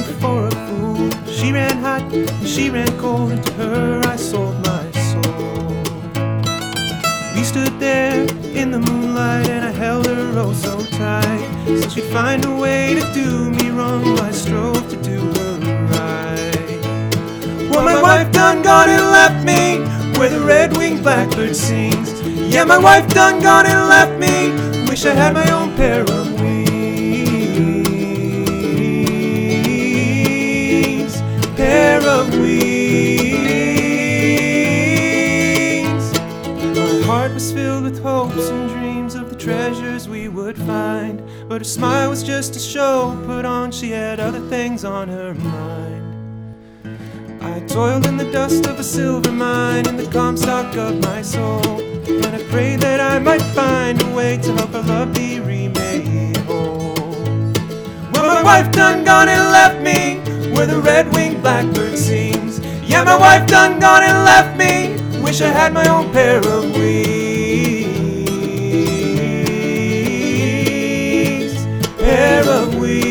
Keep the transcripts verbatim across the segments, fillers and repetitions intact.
for a fool. She ran hot, she ran cold, and to her I sold my soul. We stood there in the moonlight, and I held her oh so tight, so she'd find a way to do me wrong while I strove to do her right. Well, my wife done gone and left me where the red-winged blackbird sings. Yeah, my wife done gone and left me. Wish I had my own pair of wings. Pair of wings. My heart was filled with hopes and dreams of the treasures we would find, but her smile was just a show put on. She had other things on her mind. I toiled in the dust of a silver mine in the Comstock of my soul, and I prayed that I might find a way to help her love be remade whole. Well, my wife done gone and left me where the red-winged blackbird sings. Yeah, my wife done gone and left me. Wish I had my own pair of wings. Pair of wings.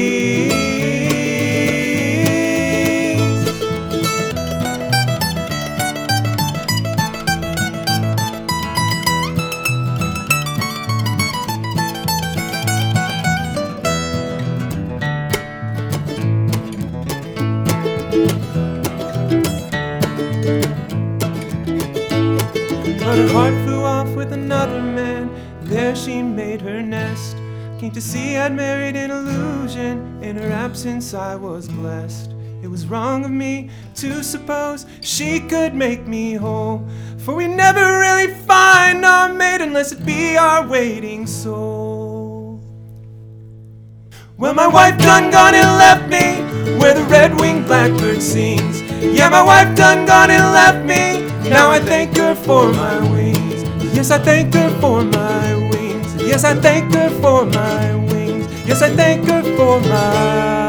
But her heart flew off with another man. There she made her nest. Came to see I'd married an illusion. In her absence I was blessed. It was wrong of me to suppose she could make me whole, for we never really find our mate unless it be our waiting soul. Well, my wife done gone and left me where the red-winged blackbird sings. Yeah, my wife done gone and left me. Now I thank her for my wings. Yes, I thank her for my wings. Yes, I thank her for my wings. Yes, I thank her for my